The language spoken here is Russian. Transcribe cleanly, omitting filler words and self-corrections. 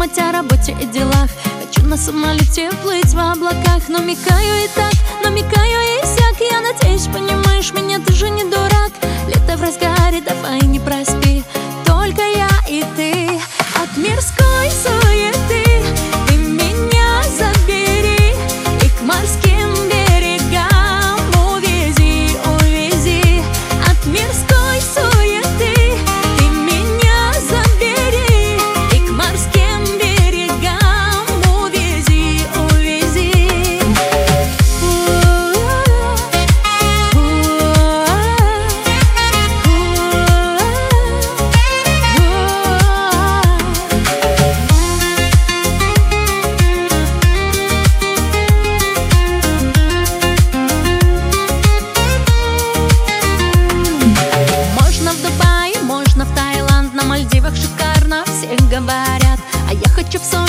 думать о работе и делах. Хочу на самолете плыть в облаках. Намекаю и так, намекаю и сяк. Я надеюсь, понимаешь меня, ты же не дурак. Лето в разгаре, давай не проспи. Только я и ты. От мирской суеты ты меня забери и к морским берегам увези, увези. От мирской суеты ты меня забери и к морским берегам увези, увези. Можно в Дубае, можно в Таиланд, на Мальдивах шикарно, все говорят. А я хочу в сон.